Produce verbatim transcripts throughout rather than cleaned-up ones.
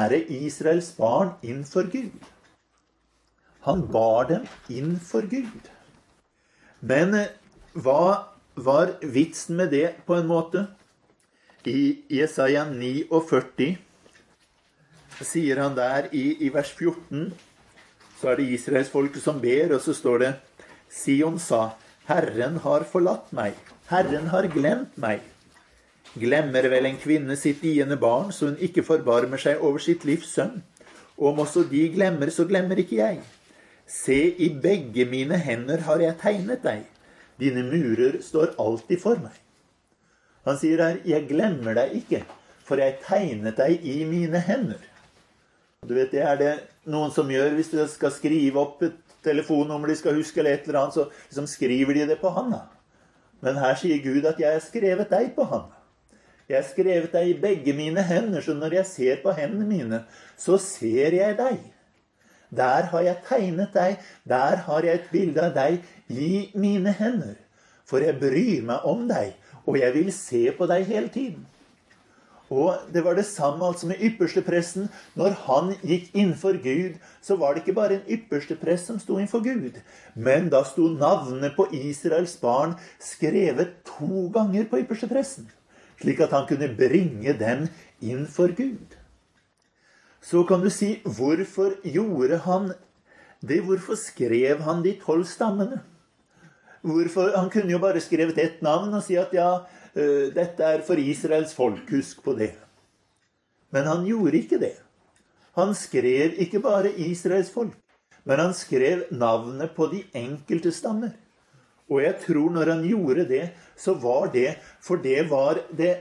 bære Israels barn inn for Gud. Han bar dem inn for Gud. Men hva var vitsen med det på en måte? I Jesaja førtini sier han der i, i vers fjorten, så er det Israels folk som ber, og så står det: Sion sa, Herren har forlatt meg, Herren har glemt meg. Glemmer vel en kvinne sitt diende barn, så hun ikke forbarmer seg over sitt livs sønn? Om også de glemmer, så glemmer ikke jeg. Se, i begge mine hender har jeg tegnet deg. Dine murer står alltid for meg. Han sier her, jeg glemmer deg ikke, for jeg tegnet deg i mine hender. Du vet, det er det noen som gjør hvis de skal skrive opp et telefonnummer de skal huske eller et eller annet, så liksom skriver de det på handa. Men her sier Gud at jeg har skrevet deg på handa. Jeg har skrevet deg i begge mine hender, så når jeg ser på hendene mine, så ser jeg deg. Der har jeg tegnet deg, der har jeg et bilde av deg i mine hender. For jeg bryr meg om deg, og jeg vil se på deg hele tiden. Og det var det samme altså med ypperste presten. Når han gikk innfor Gud, så var det ikke bare en ypperste prest som sto innfor Gud. Men da sto navnet på Israels barn skrevet to ganger på ypperste presten, slik at han kunne bringe dem innfor Gud. Så kan du si, hvorfor gjorde han det? Hvorfor skrev han de tolv stammene? Hvorfor? Han kunne jo bare skrevet ett navn og si at ja, uh, dette er for Israels folk, husk på det. Men han gjorde ikke det. Han skrev ikke bare Israels folk, men han skrev navnet på de enkelte stammer. Og jeg tror når han gjorde det, så var det, for det var det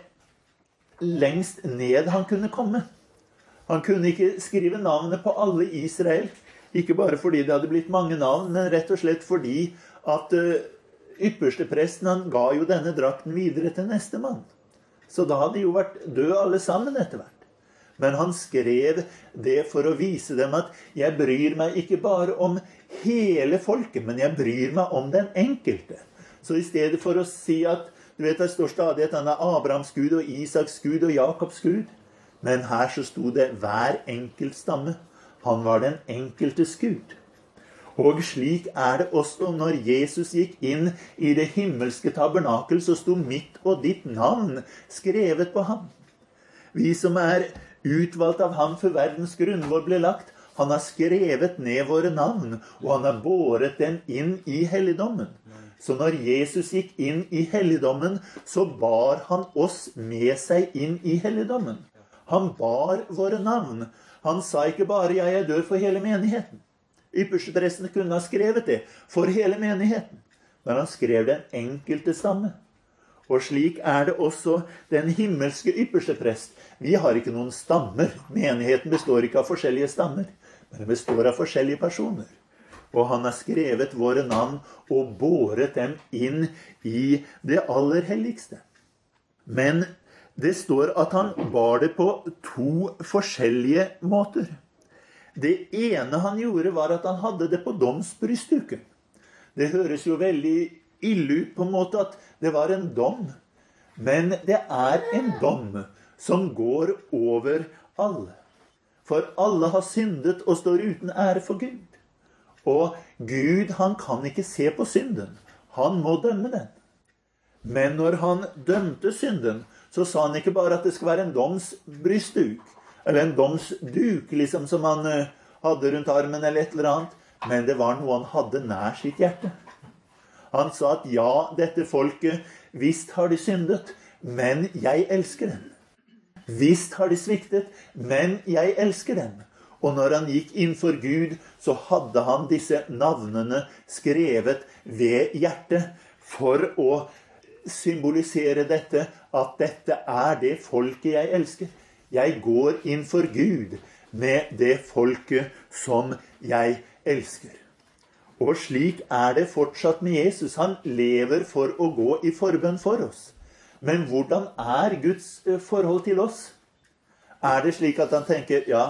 lengst ned han kunne komme. Han kunne ikke skrive navnet på alle Israel, ikke bare fordi det hadde blitt mange navn, men rett og slett fordi at uh, ypperste presten, han ga jo denne drakten videre til neste mann. Så da hadde de jo vært døde alle sammen etter hvert. Men han skrev det for å vise dem at jeg bryr meg ikke bare om hele folket, men jeg bryr meg om den enkelte. Så i stedet for å si at, du vet, det står stadig at han er Abrahams Gud og Isaks Gud og Jakobs Gud. Men her så sto det hver enkelt stamme. Han var den enkeltes Gud. Og slik er det også når Jesus gikk inn i det himmelske tabernakel, så sto mitt og ditt navn skrevet på ham. Vi som er utvalgt av ham før verdens grunnvoll ble lagt, han har skrevet ned våre navn, og han har båret dem inn i helligdommen. Så når Jesus gikk inn i helligdommen, så bar han oss med seg inn i helligdommen. Han bar våre navn. Han sa ikke bare, ja, jeg dør for hele menigheten. Ypperstepresten kunne ha skrevet det for hele menigheten, men han skrev den enkelte stamme. Og slik er det også den himmelske ypperste prest. Vi har ikke noen stammer. Menigheten består ikke av forskjellige stammer, men den består av forskjellige personer. Og han har skrevet våre navn og båret dem inn i det aller helligste. Men det står at han bar det på to forskjellige måter. Det ene han gjorde var at han hadde det på domsbrystduken. Det høres jo veldig ille ut på en måte at det var en dom. Men det er en dom som går over alle. For alle har syndet og står uten ære for Gud. Og Gud, han kan ikke se på synden. Han må dømme den. Men når han dømte synden, så sa han ikke bare at det skal være en domsbrystduk, eller en domsduk, liksom som han uh, hadde rundt armen eller et eller annet, men det var noe han hadde nær sitt hjerte. Han sa at ja, dette folket, visst har de syndet, men jeg elsker dem. Visst har de sviktet, men jeg elsker dem. Og når han gikk inn for Gud, så hadde han disse navnene skrevet ved hjertet for å symbolisere dette, at dette er det folket jeg elsker. Jeg går inn for Gud med det folket som jeg elsker. Og slik er det fortsatt med Jesus. Han lever for å gå i forbønn for oss. Men hvordan er Guds forhold til oss? Er det slik at han tenker, ja,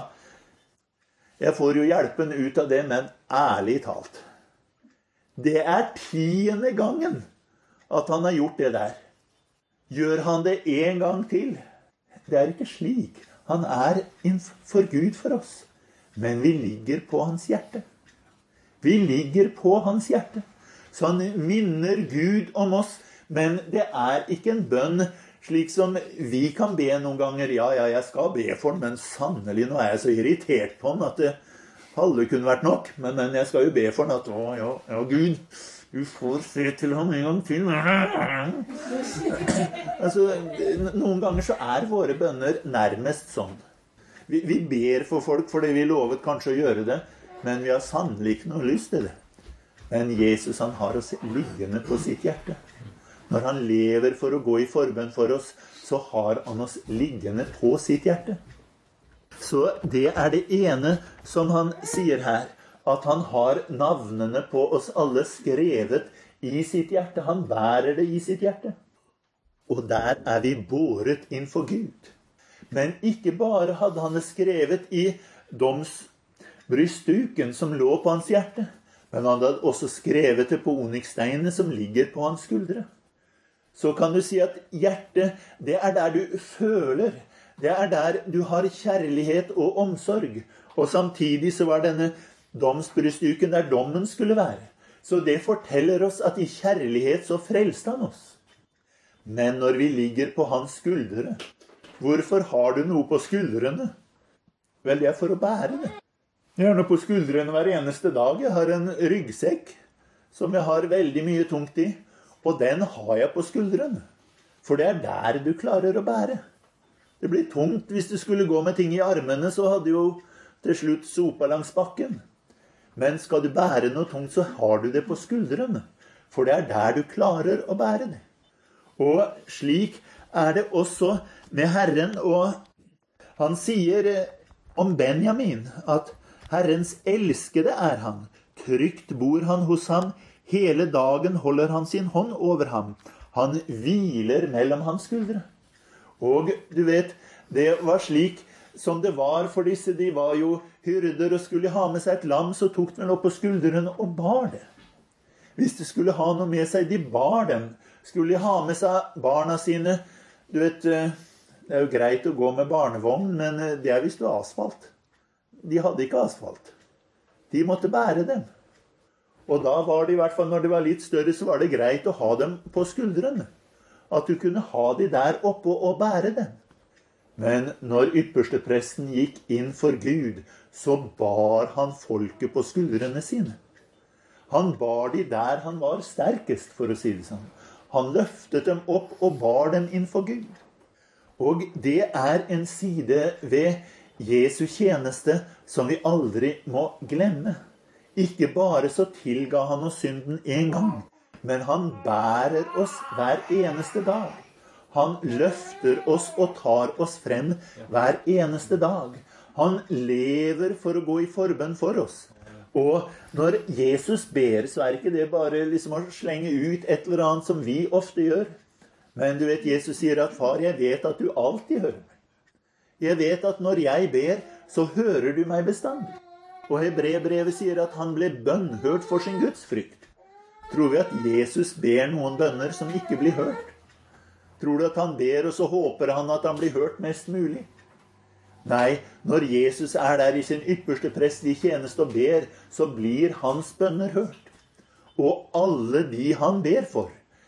jeg får jo hjelpen ut av det, men ærlig talt. Det er tiende gangen at han har gjort det der. Gjør han det en gang til? Det er ikke slik. Han er innenfor Gud for oss. Men vi ligger på hans hjerte. Vi ligger på hans hjerte. Så han minner Gud om oss. Men det er ikke en bønn slik som vi kan be noen ganger. Ja, ja, jeg skal be for den, men sannelig, nå er jeg så irritert på den at det halve kunne vært nok. Men, men jeg skal jo be for den at, å, ja, ja, Gud, du får se til ham en gang til. Altså, noen ganger så er våre bønner nærmest sånn. Vi, vi ber for folk fordi vi lovet kanskje å gjøre det, men vi har sannelig ikke noe lyst til det. Men Jesus, han har oss liggende på sitt hjerte. Når han lever for å gå i forbønn for oss, så har han oss liggende på sitt hjerte. Så det er det ene som han sier her, at han har navnene på oss alle skrevet i sitt hjerte. Han bærer det i sitt hjerte. Og der er vi båret inn for Gud. Men ikke bare hadde han det skrevet i domsbrystduken som lå på hans hjerte, men han hadde også skrevet det på onyxsteinene som ligger på hans skuldre. Så kan du si at hjertet, det er der du føler. Det er der du har kjærlighet og omsorg. Og samtidig så var denne domsbrystduken der dommen skulle være. Så det forteller oss at i kjærlighet så frelste han oss. Men når vi ligger på hans skuldre, hvorfor har du noe på skuldrene? Vel, det er for å bære det. Jeg har noe på skuldrene hver eneste dag. Jeg har en ryggsekk som jeg har veldig mye tungt i. Og den har jeg på skuldrene. For det er der du klarer å bære. Det blir tungt hvis du skulle gå med ting i armene, så hadde jo til slutt sopa langs bakken. Men skal du bære noe tungt, så har du det på skuldrene. For det er der du klarer å bære det. Og slik er det også med Herren. Og han sier om Benjamin at Herrens elskede er han. Trygt bor han hos ham. Hele dagen holder han sin hånd over ham. Han hviler mellom hans skuldre. Og du vet, det var slik som det var for disse. De var jo hyrder og skulle ha med seg et lam, så tok den opp på skuldrene og bar det. Hvis de skulle ha noe med seg, de bar dem. Skulle de ha med seg barna sine. Du vet, det er jo greit å gå med barnevogn, men det er visst jo asfalt. De hadde ikke asfalt. De måtte bære dem. Og da var det i hvert fall, når det var litt større, så var det greit å ha dem på skuldrene. At du kunne ha de der oppe og bære dem. Men når ypperstepresten gikk inn for Gud, så bar han folket på skuldrene sine. Han bar de der han var sterkest, for å si det sånn. Han løftet dem opp og bar dem inn for Gud. Og det er en side ved Jesu tjeneste som vi aldri må glemme. Ikke bare så tilga han oss synden en gang, men han bærer oss hver eneste dag. Han løfter oss og tar oss frem hver eneste dag. Han lever for å gå i forbønn for oss. Og når Jesus ber, så er ikke det bare liksom å slenge ut et eller annet som vi ofte gjør. Men du vet, Jesus sier at far, jeg vet at du alltid hører meg. Jeg vet at når jeg ber, så hører du meg bestandig. Og Hebreerbrevet sier at han ble bønnhørt for sin gudsfrykt. Tror vi at Jesus ber noen bønner som ikke blir hørt? Tror du at han ber, og så håper han at han blir hørt mest mulig? Nei, når Jesus er der i sin ypperste prestlige tjeneste og ber, så blir hans bønner hørt. Og alle de han ber for,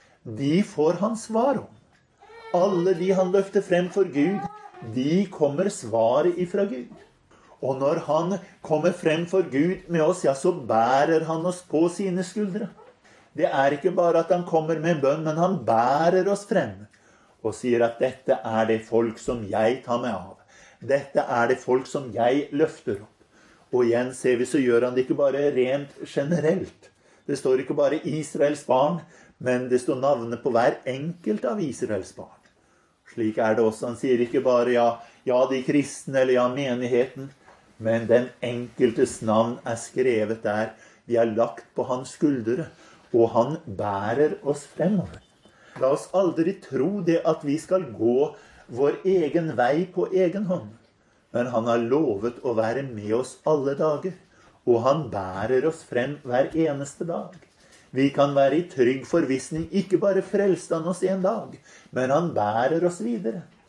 de får han svar om. Alle de han løfter frem for Gud, de kommer svaret ifra Gud. Og når han kommer frem for Gud med oss, ja, så bærer han oss på sine skuldre. Det er ikke bare at han kommer med bønn, men han bærer oss frem og sier at dette er det folk som jeg tar meg av. Dette er det folk som jeg løfter opp. Og igjen ser vi, så gjør han det ikke bare rent generelt. Det står ikke bare Israels barn, men det står navnet på hver enkelt av Israels barn. Slik er det også. Han sier ikke bare ja, ja de kristne eller ja menigheten, men den enkeltes navn er skrevet der. De er lagt på hans skuldre, og han bærer oss fremover. La oss aldri tro det at vi skal gå vår egen vei på egen hånd. Men han har lovet å være med oss alle dager, og han bærer oss frem hver eneste dag. Vi kan være i trygg forvissning, ikke bare frelste han oss en dag, men han bærer oss videre.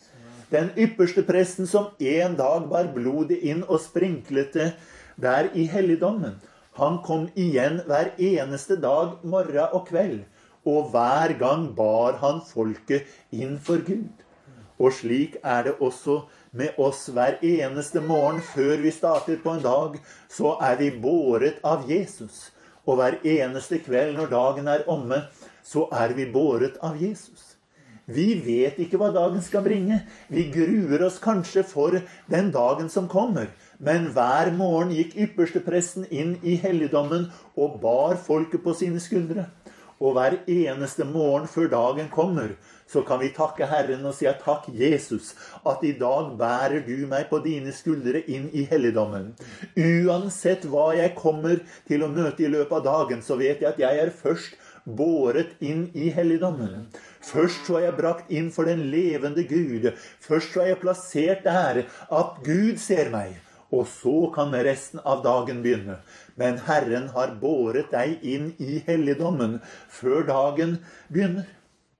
Den ypperste presten som en dag bar blodet inn og sprinklet det der i helligdommen. Han kom igjen hver eneste dag, morgen og kveld, og hver gang bar han folket inn for Gud. Og slik er det også med oss hver eneste morgen før vi starter på en dag, så er vi båret av Jesus. Og hver eneste kveld når dagen er omme, så er vi båret av Jesus. Vi vet ikke hva dagen skal bringe. Vi gruer oss kanskje for den dagen som kommer. Men hver morgen gikk ypperste presten inn i helligdommen og bar folket på sine skuldre. Og hver eneste morgen før dagen kommer, så kan vi takke Herren og si at takk Jesus, at i dag bærer du meg på dine skuldre inn i helligdommen. Uansett hva jeg kommer til å møte i løpet av dagen, så vet jeg at jeg er først båret inn i helligdommen. Først så er jeg brakt inn for den levende Gud. Først så er jeg plassert der at Gud ser meg. Og så kan resten av dagen begynne. Men Herren har båret deg inn i helligdommen før dagen begynner.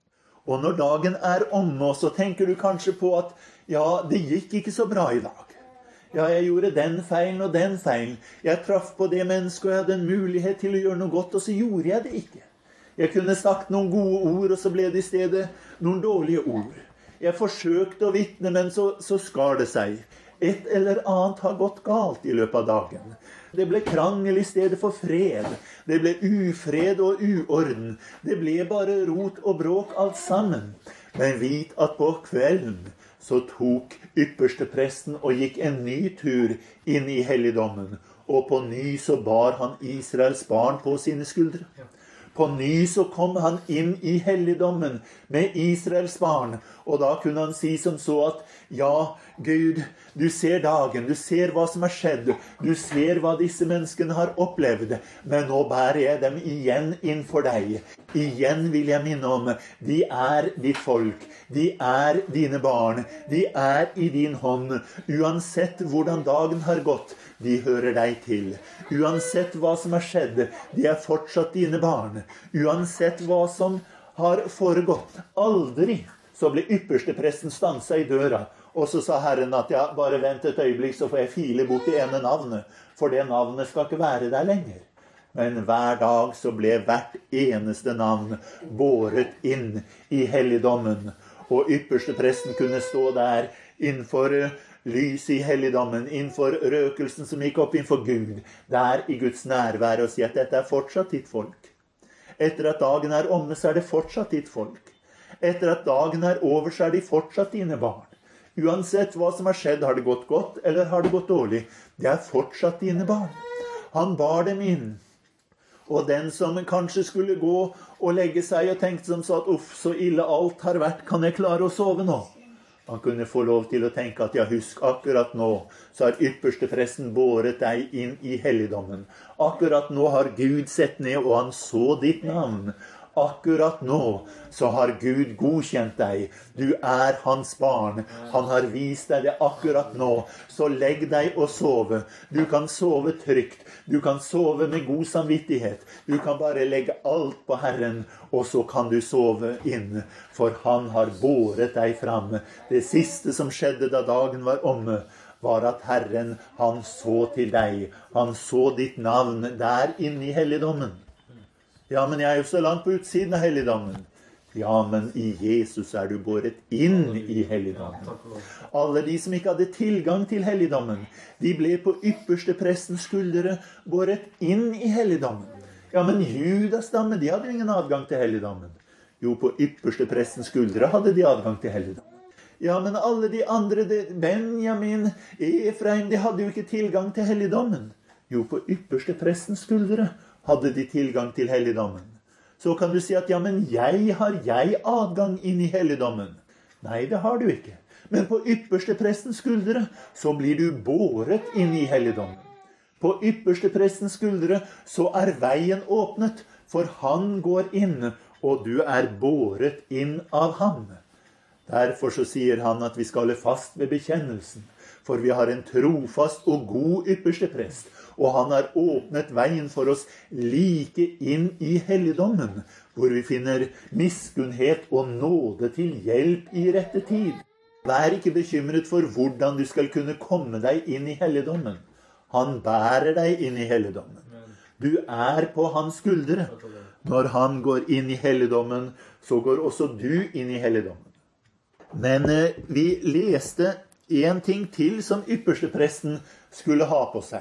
Og når dagen er omme, så tenker du kanskje på at ja, det gikk ikke så bra i dag. Ja, jeg gjorde den feilen og den feilen. Jeg traff på det mennesket, og jeg hadde en mulighet til å gjøre noe godt, og så gjorde jeg det ikke. Jeg kunne sagt noen gode ord, og så ble det i stedet noen dårlige ord. Jeg forsøkte å vitne, men så, så skar det seg. Et eller annet har gått galt i løpet av dagen. Det ble krangel i stedet for fred. Det ble ufred og uorden. Det ble bare rot og bråk alt sammen. Men vit at på kvelden så tok ypperste presten og gikk en ny tur inn i helligdommen. Og på ny så bar han Israels barn på sine skuldre. På ny så kom han inn i helligdommen med Israels barn. Og da kunne han si som så at, ja, Gud, du ser dagen, du ser hva som har skjedd, du ser hva disse menneskene har opplevd, men nå bærer jeg dem igjen inn for deg. Igjen vil jeg minne om, de er ditt folk, de er dine barn, de er i din hånd. Uansett hvordan dagen har gått, de hører deg til. Uansett hva som har skjedd, de er fortsatt dine barn. Uansett hva som har foregått. Aldri så ble ypperste presten stanset i døra, og så sa Herren at ja, bare vent et øyeblikk, så får jeg file bort i ene navnet, for det navnet skal ikke være der lenger. Men hver dag så ble hvert eneste navn båret inn i helligdommen, og ypperste presten kunne stå der innenfor lyset i helligdommen, innenfor røkelsen som gikk opp innenfor Gud, der i Guds nærvær, og si at dette er fortsatt ditt folk. Etter at dagen er omme, så er det fortsatt ditt folk. Etter at dagen er over, så er de fortsatt dine barn. Uansett hva som har skjedd, har det gått godt eller har det gått dårlig, det er fortsatt dine barn. Han bar dem inn. Og den som kanskje skulle gå og legge seg og tenkte som så at uff, så ille alt har vært, kan jeg klare å sove nå? Han kunne få lov til å tenke at ja, husk, akkurat nå så har ypperste presten båret deg inn i helligdommen. Akkurat nå har Gud sett ned og han så ditt navn. Akkurat nå så har Gud godkjent deg. Du er hans barn. Han har vist deg det akkurat nå. Så legg deg og sove. Du kan sove trygt. Du kan sove med god samvittighet. Du kan bare legge alt på Herren, og så kan du sove inn. For han har båret deg fram. Det siste som skjedde da dagen var omme, var at Herren, han så til deg. Han så ditt navn der inne i helligdommen. Ja, men jeg er jo så langt på utsiden av helligdommen. Ja, men i Jesus er du båret inn i helligdommen. Alle de som ikke hadde tilgang til helligdommen, de ble på ypperste prestens skuldre båret inn i helligdommen. Ja, men Judas stamme, de hadde ingen adgang til helligdommen. Jo, på ypperste prestens skuldre hadde de adgang til helligdommen. Ja, men alle de andre, Benjamin, Efraim, de hadde jo ikke tilgang til helligdommen. Jo, på ypperste prestens skuldre hadde de tilgang til helligdommen. Så kan du si at, ja, men jeg har jeg adgang inn i helligdommen. Nei, det har du ikke. Men på ypperste prestens skuldre, så blir du båret inn i helligdommen. På ypperste prestens skuldre, så er veien åpnet, for han går inn, og du er båret inn av ham. Derfor så sier han at vi skal holde fast ved bekjennelsen, for vi har en trofast og god ypperste prest, og han har åpnet veien for oss like inn i helligdommen, hvor vi finner miskunnhet og nåde til hjelp i rette tid. Vær ikke bekymret for hvordan du skal kunne komme deg inn i helligdommen. Han bærer deg inn i helligdommen. Du er på hans skuldre. Når han går inn i helligdommen, så går også du inn i helligdommen. Men eh, vi leste en ting til som ypperstepresten skulle ha på seg.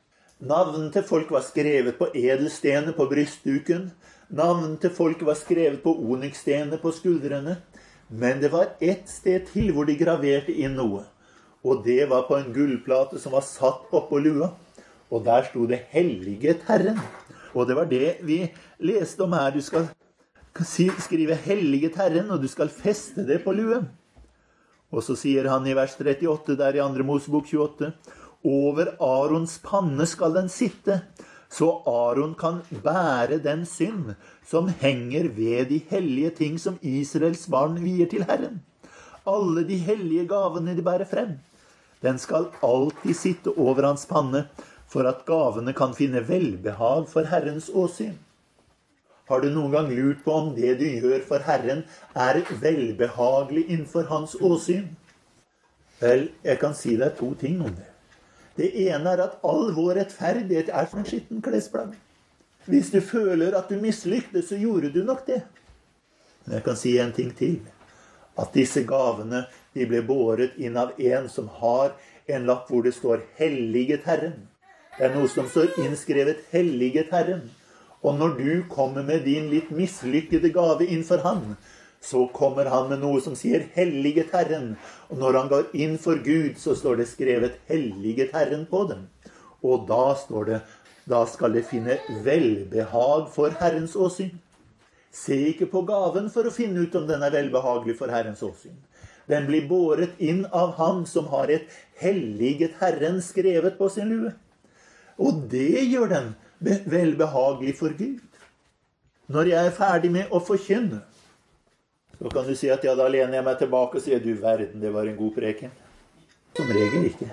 Navn til folk var skrevet på edelstener på brystduken. Navn til folk var skrevet på onyxstener på skuldrene. Men det var ett sted til hvor de graverte inn noe. Og det var på en gullplate som var satt opp på lua. Og der sto det helliget Herren. Og det var det vi leste om her. Du skal skrive helliget Herren, og du skal feste det på luen. Og så sier han i vers trettiåtte, der i andre Mosebok tjueåtte, over Arons panne skal den sitte, så Aron kan bære den synd som henger ved de hellige ting som Israels barn vier til Herren. Alle de hellige gavene de bærer frem. Den skal alltid sitte over hans panne, for at gavene kan finne velbehag for Herrens åsyn. Har du noen gang lurt på om det du gjør for Herren er velbehagelig innenfor hans åsyn? Vel, jeg kan si deg to ting om det. Det ene er at all vår rettferdighet er som en skitten klesplagg. Hvis du føler at du mislyktes, så gjorde du nok det. Men jeg kan si en ting til. At disse gavene, de ble båret inn av en som har en lapp hvor det står helliget Herren. Det er noe som står innskrevet helliget Herren. Og når du kommer med din litt mislykkede gave innenfor han, så kommer han med noe som sier helliget Herren. Og når han går inn for Gud, så står det skrevet helliget Herren på dem. Og da står det, da skal det finne velbehag for Herrens åsyn. Se ikke på gaven for å finne ut om den er velbehagelig for Herrens åsyn. Den blir båret inn av han som har et helliget Herren skrevet på sin lue. Og det gjør den velbehagelig for Gud. Når jeg er ferdig med å forkynne, så kan du si at ja, da lener jeg meg tilbake og sier, du verden, det var en god preken. Som regel ikke.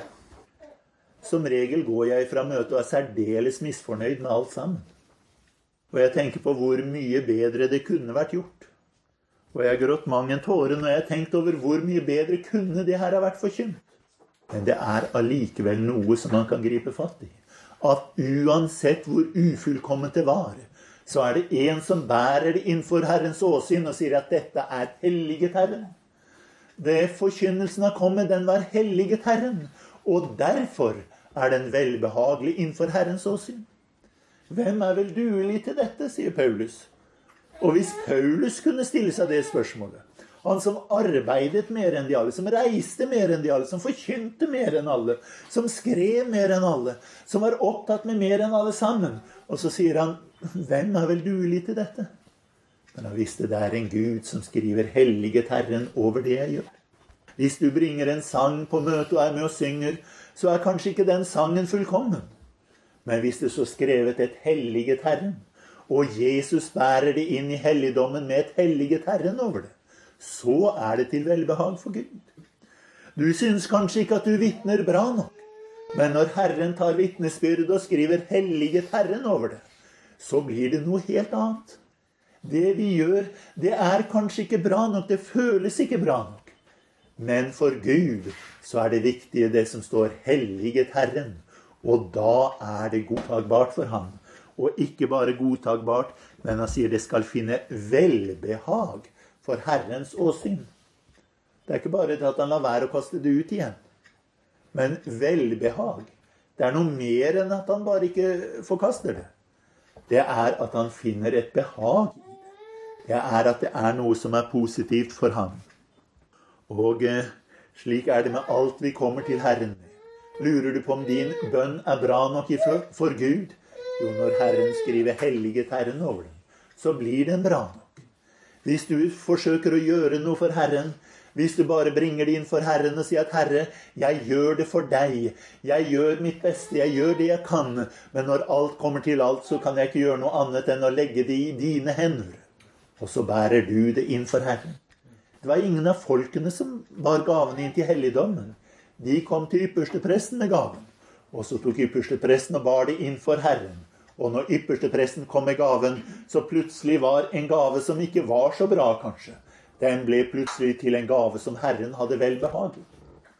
Som regel går jeg fra møtet og er særdeles misfornøyd med alt sammen. Og jeg tenker på hvor mye bedre det kunne vært gjort. Og jeg har grått mange en tåre når jeg har tenkt over hvor mye bedre kunne det her ha vært forkynt. Men det er allikevel noe som man kan gripe fatt i. At uansett hvor ufullkomment det var, så er det en som bærer det innenfor Herrens åsyn og sier at dette er helliget Herren. Det forkynnelsen har kommet, den var helliget Herren, og derfor er den velbehagelig innenfor Herrens åsyn. Hvem er vel duelig til dette, sier Paulus. Og hvis Paulus kunne stille seg det spørsmålet, han som arbeidet mer enn de alle, som reiste mer enn de alle, som forkynte mer enn alle, som skrev mer enn alle, som var opptatt med mer enn alle sammen. Og så sier han, hvem er vel duelig til dette? Men han visste det er en Gud som skriver helliget Herren over det jeg gjør. Hvis du bringer en sang på møte og er med og synger, så er kanskje ikke den sangen fullkommen. Men hvis det så skrevet et helliget Herren, og Jesus bærer det inn i helligdommen med et helliget Herren over det, så er det til velbehag for Gud. Du synes kanskje ikke at du vittner bra nok, men når Herren tar vittnesbyrd og skriver helliget Herren over det, så blir det noe helt annet. Det vi gjør, det er kanskje ikke bra nok, det føles ikke bra nok. Men for Gud så er det viktige det som står helliget Herren, og da er det godtagbart for ham. Og ikke bare godtagbart, men han sier det skal finne velbehag for Herrens åsyn. Det er ikke bare det at han lar være å kaste det ut igjen, men velbehag. Det er noe mer enn at han bare ikke forkaster det. Det er at han finner et behag i det. Det er at det er noe som er positivt for ham. Og eh, slik er det med alt vi kommer til Herren med. Lurer du på om din bønn er bra nok for, for Gud? Jo, når Herren skriver helliget Herren over den, så blir den bra nok. Hvis du forsøker å gjøre noe for Herren, hvis du bare bringer det inn for Herren og sier at Herre, jeg gjør det for deg, jeg gjør mitt beste, jeg gjør det jeg kan, men når alt kommer til alt, så kan jeg ikke gjøre noe annet enn å legge det i dine hender. Og så bærer du det inn for Herren. Det var ingen av folkene som bar gavene inn til helligdommen. De kom til ypperstepresten med gaven, og så tok ypperstepresten og bar det inn for Herren. Og når ypperstepresten kom med gaven, så plutselig var en gave som ikke var så bra kanskje. Den ble plutselig til en gave som Herren hadde velbehag i.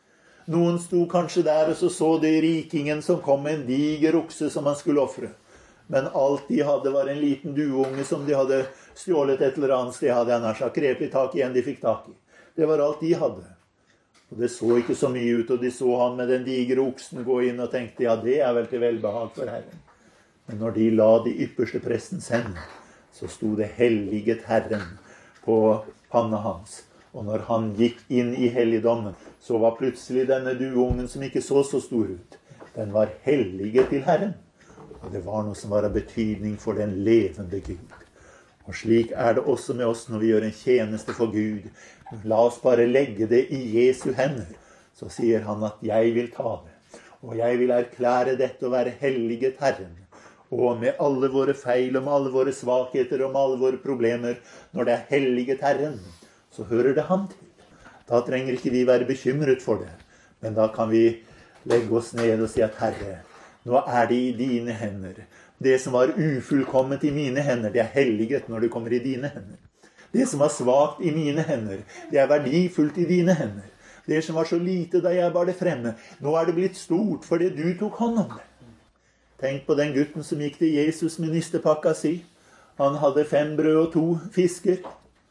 Noen sto kanskje der og så så de rikingen som kom med en diger okse som han skulle offre. Men alt de hadde var en liten duunge som de hadde stjålet et eller annet sted, hadde han sagt, grepet tak i en de fikk tak i. Det var alt de hadde. Og det så ikke så mye ut, og de så han med den digre oksen gå inn og tenkte, ja, det er vel til velbehag for Herren. Men når de la de ypperste prestens hender, så sto det helliget Herren på panna hans. Og når han gikk inn i helligdommen, så var plutselig denne duungen som ikke så så stor ut. Den var helliget til Herren. Og det var noe som var av betydning for den levende Gud. Og slik er det også med oss når vi gjør en tjeneste for Gud. La oss bare legge det i Jesu hender. Så sier han at jeg vil ta det. Og jeg vil erklære dette å være helliget Herren. Og med alle våre feil, og med alle våre svakheter, og med alle våre problemer, når det er helliget Herren, så hører det han til. Da trenger ikke vi være bekymret for det. Men da kan vi legge oss ned og si at Herre, nå er det i dine hender. Det som var ufullkomment i mine hender, det er helliget når det kommer i dine hender. Det som var svagt i mine hender, det er verdifullt i dine hender. Det som var så lite da jeg bar det fremme, nå er det blitt stort fordi du tok hånd om det. Tenk på den gutten som gikk til Jesus med nistepakka si. Han hadde fem brød og to fisker.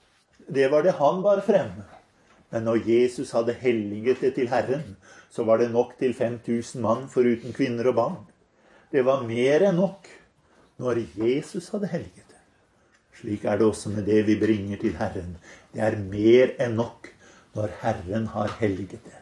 Det var det han bar fremme. Men når Jesus hadde helliget det til Herren, så var det nok til fem tusen mann foruten kvinner og barn. Det var mer enn nok når Jesus hadde helliget det. Slik er det også med det vi bringer til Herren. Det er mer enn nok når Herren har helliget det.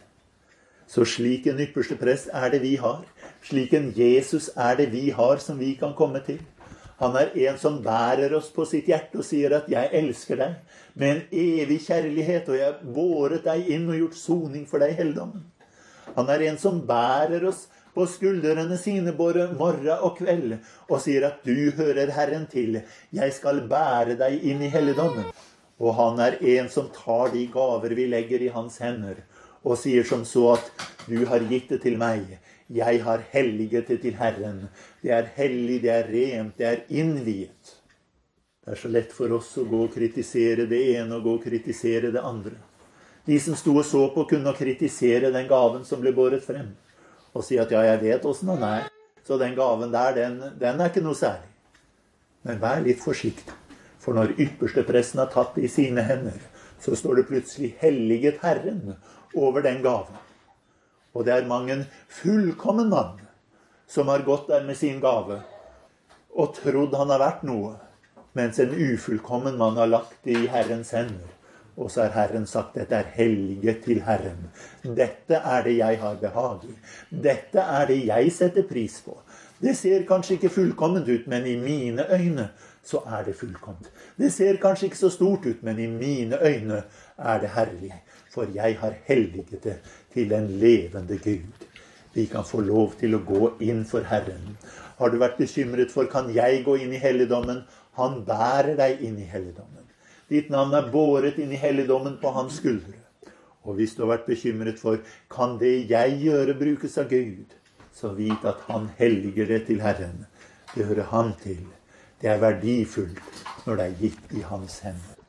Så slik en ypperste prest er det vi har. Slik en Jesus er det vi har som vi kan komme til. Han er en som bærer oss på sitt hjerte og sier at jeg elsker deg med en evig kjærlighet, og jeg har båret deg inn og gjort soning for deg i helligdommen. Han er en som bærer oss på skuldrene sine både morgen og kveld, og sier at du hører Herren til. Jeg skal bære deg inn i helligdommen. Og han er en som tar de gaver vi legger i hans hender, og sier som så at du har gitt det til meg. Jeg har helliget det til Herren. Det er hellig, det er rent, det er innviet. Det er så lett for oss å gå og kritisere det ene og gå og kritisere det andre. De som sto og så på kunne kritisere den gaven som ble båret frem. Og si at ja, jeg vet hvordan han er. Så den gaven der, den, den er ikke noe særlig. Men vær litt forsiktig. For når ypperste presten har tatt det i sine hender, så står det plutselig helliget Herren over den gaven. Og det er mange fullkommen mann som har gått der med sin gave og trodd han har vært noe, mens en ufullkommen mann har lagt det i Herrens hender. Og så har Herren sagt, dette er helliget til Herren. Dette er det jeg har behag i. Dette er det jeg setter pris på. Det ser kanskje ikke fullkomment ut, men i mine øyne så er det fullkomment. Det ser kanskje ikke så stort ut, men i mine øyne er det herlig. For jeg har helliget det til en levende Gud. Vi kan få lov til å gå inn for Herren. Har du vært bekymret for, kan jeg gå inn i helligdommen? Han bærer deg inn i helligdommen. Ditt navn er båret inn i helligdommen på hans skuldre. Og hvis du har vært bekymret for, kan det jeg gjøre brukes av Gud? Så vit at han helliger det til Herren. Det hører han til. Det er verdifullt når det er gitt i hans hender.